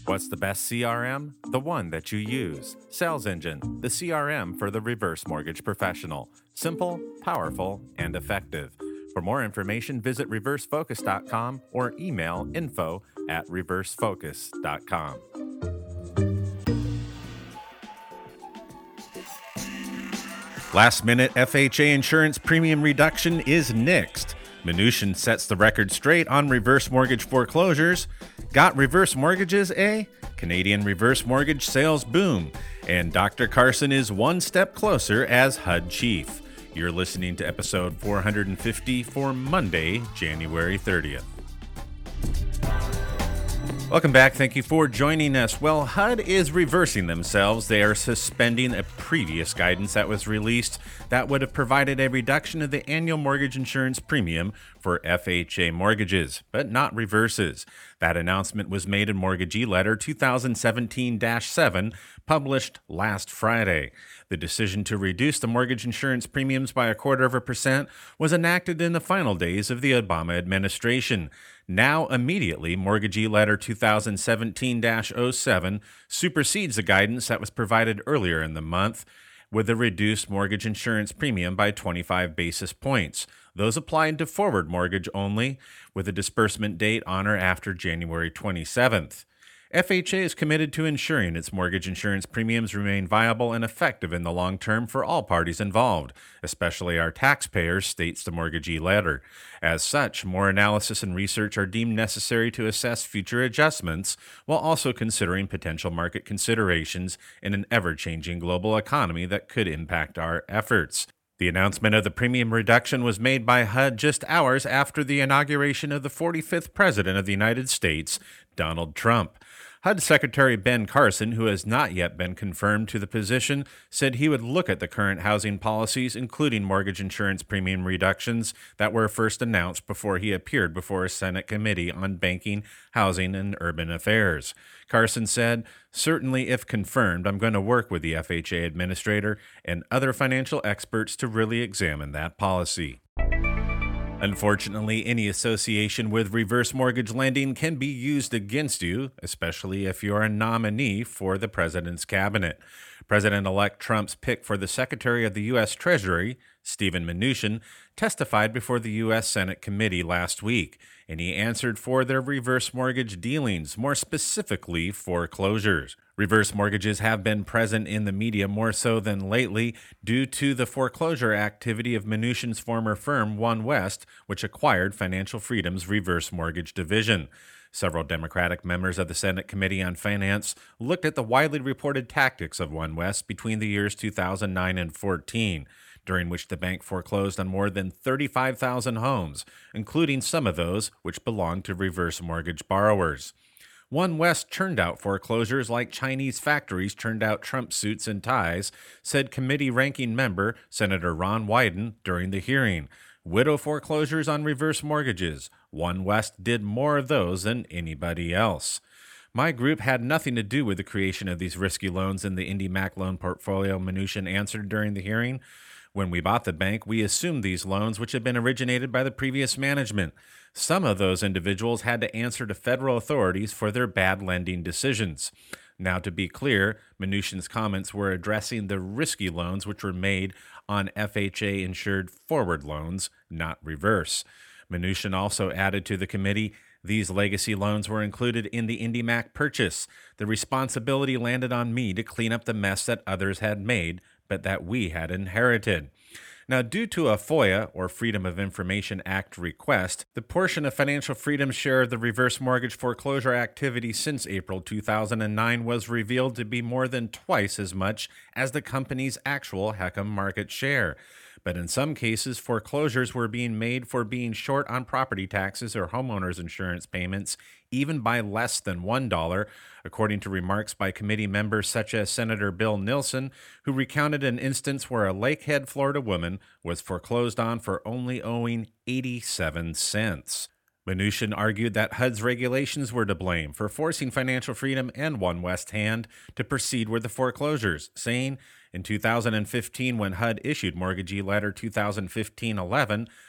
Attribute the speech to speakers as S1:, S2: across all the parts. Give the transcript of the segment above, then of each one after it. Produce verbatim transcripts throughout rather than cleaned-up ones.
S1: What's the best C R M? The one that you use. Sales Engine, the C R M for the reverse mortgage professional. Simple, powerful, and effective. For more information, visit reverse focus dot com or email info at reverse focus dot com. Last minute F H A insurance premium reduction is nixed. Mnuchin sets the record straight on reverse mortgage foreclosures. Got reverse mortgages, eh? Canadian reverse mortgage sales boom. And Doctor Carson is one step closer as H U D chief. You're listening to episode four hundred fifty for Monday, January thirtieth. Welcome back. Thank you for joining us. Well, H U D is reversing themselves. They are suspending a previous guidance that was released that would have provided a reduction of the annual mortgage insurance premium for F H A mortgages, but not reverses. That announcement was made in Mortgagee Letter twenty seventeen dash seven, published last Friday. The decision to reduce the mortgage insurance premiums by a quarter of a percent was enacted in the final days of the Obama administration. Now, immediately, Mortgagee Letter twenty seventeen dash oh seven supersedes the guidance that was provided earlier in the month with a reduced mortgage insurance premium by twenty-five basis points. Those applied to forward mortgage only, with a disbursement date on or after January twenty-seventh. F H A is committed to ensuring its mortgage insurance premiums remain viable and effective in the long term for all parties involved, especially our taxpayers, states the Mortgagee Letter. As such, more analysis and research are deemed necessary to assess future adjustments, while also considering potential market considerations in an ever-changing global economy that could impact our efforts. The announcement of the premium reduction was made by H U D just hours after the inauguration of the forty-fifth President of the United States, Donald Trump. H U D Secretary Ben Carson, who has not yet been confirmed to the position, said he would look at the current housing policies, including mortgage insurance premium reductions that were first announced before he appeared before a Senate Committee on Banking, Housing, and Urban Affairs. Carson said, "Certainly, if confirmed, I'm going to work with the F H A administrator and other financial experts to really examine that policy." Unfortunately, any association with reverse mortgage lending can be used against you, especially if you're a nominee for the president's cabinet. President-elect Trump's pick for the Secretary of the U S Treasury, Steven Mnuchin, testified before the U S Senate committee last week, and he answered for their reverse mortgage dealings, more specifically foreclosures. Reverse mortgages have been present in the media more so than lately due to the foreclosure activity of Mnuchin's former firm, OneWest, which acquired Financial Freedom's reverse mortgage division. Several Democratic members of the Senate Committee on Finance looked at the widely reported tactics of OneWest between the years two thousand nine and fourteen, during which the bank foreclosed on more than thirty-five thousand homes, including some of those which belonged to reverse mortgage borrowers. OneWest churned out foreclosures like Chinese factories churned out Trump suits and ties, said committee ranking member Senator Ron Wyden during the hearing. Widow foreclosures on reverse mortgages. OneWest did more of those than anybody else. My group had nothing to do with the creation of these risky loans in the IndyMac loan portfolio, Mnuchin answered during the hearing. When we bought the bank, we assumed these loans, which had been originated by the previous management. Some of those individuals had to answer to federal authorities for their bad lending decisions. Now, to be clear, Mnuchin's comments were addressing the risky loans which were made on F H A-insured forward loans, not reverse. Mnuchin also added to the committee, these legacy loans were included in the IndyMac purchase. The responsibility landed on me to clean up the mess that others had made, but that we had inherited. Now, due to a FOIA, or Freedom of Information Act request, the portion of Financial Freedom's share of the reverse mortgage foreclosure activity since April two thousand nine was revealed to be more than twice as much as the company's actual H E C M market share. But in some cases, foreclosures were being made for being short on property taxes or homeowners insurance payments, even by less than one dollar, according to remarks by committee members such as Senator Bill Nilsen, who recounted an instance where a Lakehead, Florida woman was foreclosed on for only owing eighty-seven cents. Mnuchin argued that H U D's regulations were to blame for forcing Financial Freedom and OneWest Hand to proceed with the foreclosures, saying, in two thousand fifteen, when H U D issued Mortgagee Letter twenty fifteen eleven,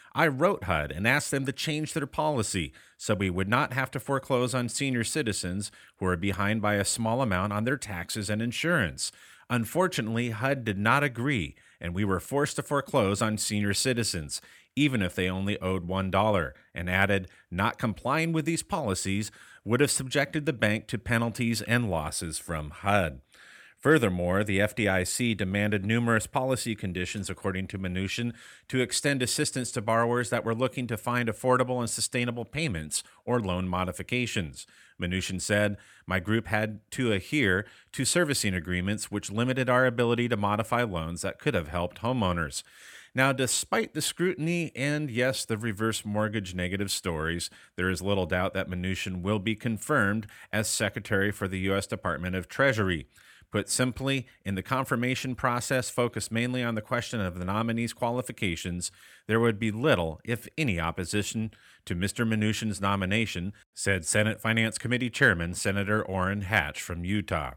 S1: I wrote H U D and asked them to change their policy so we would not have to foreclose on senior citizens who are behind by a small amount on their taxes and insurance. Unfortunately, H U D did not agree, and we were forced to foreclose on senior citizens, even if they only owed one dollar, and added, not complying with these policies would have subjected the bank to penalties and losses from H U D. Furthermore, the F D I C demanded numerous policy conditions, according to Mnuchin, to extend assistance to borrowers that were looking to find affordable and sustainable payments or loan modifications. Mnuchin said, my group had to adhere to servicing agreements which limited our ability to modify loans that could have helped homeowners. Now, despite the scrutiny and, yes, the reverse mortgage negative stories, there is little doubt that Mnuchin will be confirmed as Secretary for the U S Department of Treasury. Put simply, in the confirmation process focused mainly on the question of the nominee's qualifications, there would be little, if any, opposition to Mister Mnuchin's nomination, said Senate Finance Committee Chairman Senator Orrin Hatch from Utah.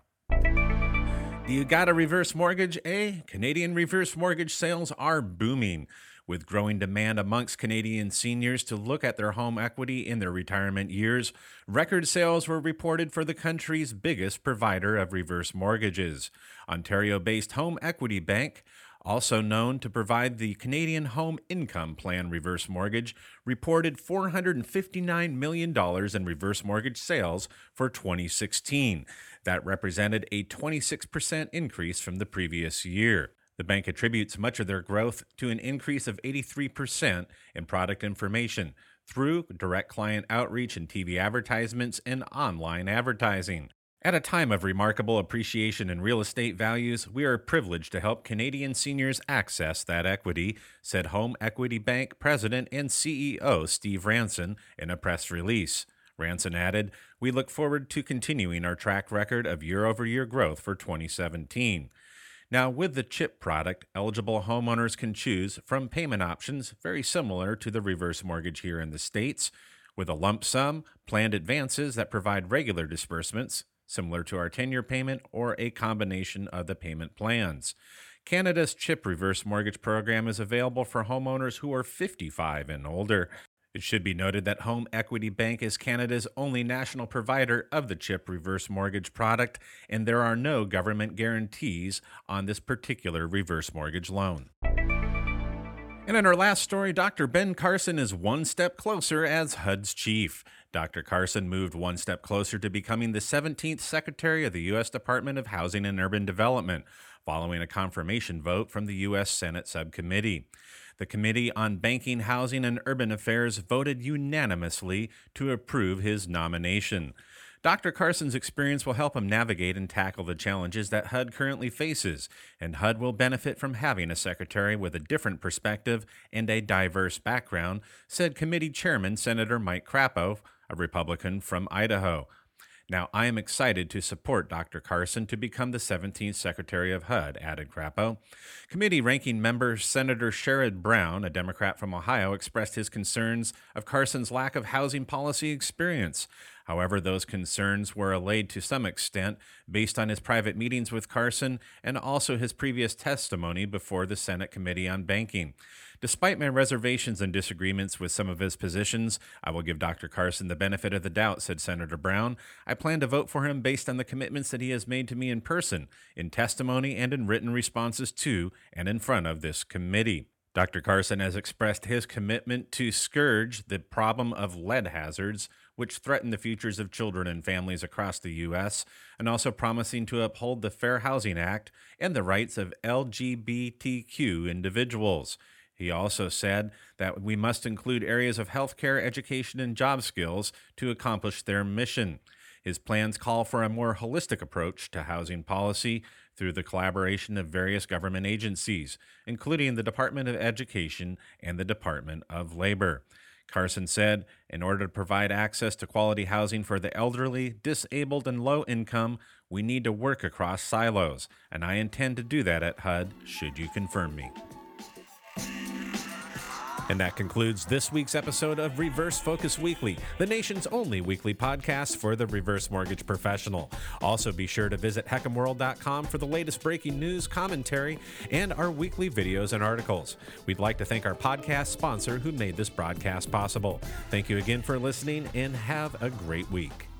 S1: Do you got a reverse mortgage, eh? Canadian reverse mortgage sales are booming, with growing demand amongst Canadian seniors to look at their home equity in their retirement years. Record sales were reported for the country's biggest provider of reverse mortgages. Ontario-based Home Equity Bank, also known to provide the Canadian Home Income Plan reverse mortgage, reported four hundred fifty-nine million dollars in reverse mortgage sales for twenty sixteen. That represented a twenty-six percent increase from the previous year. The bank attributes much of their growth to an increase of eighty-three percent in product information through direct client outreach and T V advertisements and online advertising. At a time of remarkable appreciation in real estate values, we are privileged to help Canadian seniors access that equity, said Home Equity Bank President and C E O Steve Ranson in a press release. Ranson added, we look forward to continuing our track record of year-over-year growth for twenty seventeen. Now, with the CHIP product, eligible homeowners can choose from payment options very similar to the reverse mortgage here in the States, with a lump sum, planned advances that provide regular disbursements, similar to our ten-year payment, or a combination of the payment plans. Canada's CHIP reverse mortgage program is available for homeowners who are fifty-five and older. It should be noted that Home Equity Bank is Canada's only national provider of the CHIP reverse mortgage product, and there are no government guarantees on this particular reverse mortgage loan. And in our last story, Doctor Ben Carson is one step closer as H U D's chief. Doctor Carson moved one step closer to becoming the seventeenth Secretary of the U S Department of Housing and Urban Development, following a confirmation vote from the U S Senate subcommittee. The Committee on Banking, Housing, and Urban Affairs voted unanimously to approve his nomination. Doctor Carson's experience will help him navigate and tackle the challenges that H U D currently faces, and H U D will benefit from having a secretary with a different perspective and a diverse background, said Committee Chairman Senator Mike Crapo, a Republican from Idaho. Now, I am excited to support Doctor Carson to become the seventeenth Secretary of H U D, added Crapo. Committee ranking member Senator Sherrod Brown, a Democrat from Ohio, expressed his concerns of Carson's lack of housing policy experience. However, those concerns were allayed to some extent based on his private meetings with Carson and also his previous testimony before the Senate Committee on Banking. Despite my reservations and disagreements with some of his positions, I will give Doctor Carson the benefit of the doubt, said Senator Brown. I plan to vote for him based on the commitments that he has made to me in person, in testimony, and in written responses to and in front of this committee. Doctor Carson has expressed his commitment to scourge the problem of lead hazards, which threaten the futures of children and families across the U S, and also promising to uphold the Fair Housing Act and the rights of L G B T Q individuals. He also said that we must include areas of healthcare, education, and job skills to accomplish their mission. His plans call for a more holistic approach to housing policy through the collaboration of various government agencies, including the Department of Education and the Department of Labor. Carson said, in order to provide access to quality housing for the elderly, disabled, and low income, we need to work across silos, and I intend to do that at H U D, should you confirm me. And that concludes this week's episode of Reverse Focus Weekly, the nation's only weekly podcast for the reverse mortgage professional. Also, be sure to visit Heckam World dot com for the latest breaking news, commentary, and our weekly videos and articles. We'd like to thank our podcast sponsor who made this broadcast possible. Thank you again for listening, and have a great week.